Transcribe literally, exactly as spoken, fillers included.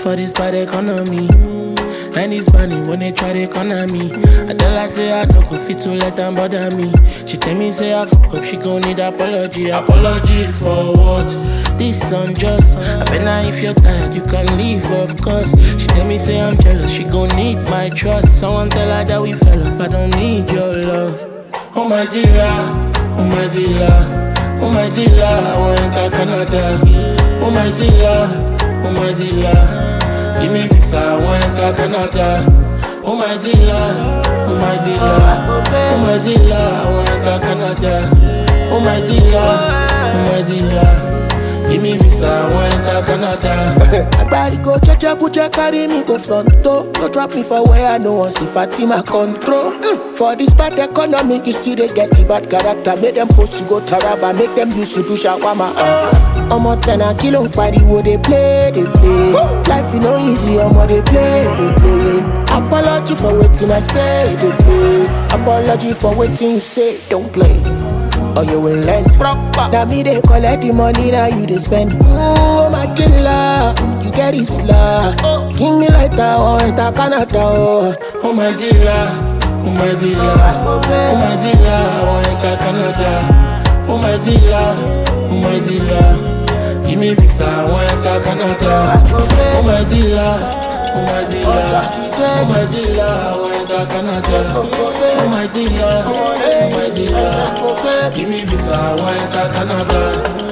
for this bad economy. And this money when they try to corner me. I tell her say I don't go fit to let them bother me. She tell me say I fuck up, she gon' need apology. Apology for what? This unjust. I bet now if you're tired you can leave of course. She tell me say I'm jealous, she gon' need my trust. Someone tell her that we fell off, I don't need your love. Oh my dealer, oh my dealer, oh my dealer, I want enter Canada. Oh my dealer, oh my dealer, give me visa, I want enter Canada. Oh my dealer, oh my dealer, oh my dealer, I want enter Canada. Oh my dealer, oh my dealer, give me visa, I want enter Canada. Agbari go checha pucha carry me go fronto. No drop me for where I know one see Fatima control. Mm. For this bad economic, you still they get it bad character. Make them post to go Taraba, make them use to do shawama. Uh. I'm a ten a kilo party wo they play, they play. Life you know easy, I'm they play, they play. Apology for waiting I say, they play. Apology for waiting you say, don't play. Or you will learn proper. Now me they collect the money, now you they spend. Oh my dealer, you get it slow. Oh. Give me like that, oh enter Canada. Oh, oh my dealer, oh my dealer, oh my dealer, I enter Canada. Oh my dealer, oh my dealer, give me visa, I want enter Canada. Oh my dealer, oh my dealer, oh my dealer, I want enter Canada. Oh my dealer, oh my dealer, give me visa, I want enter Canada.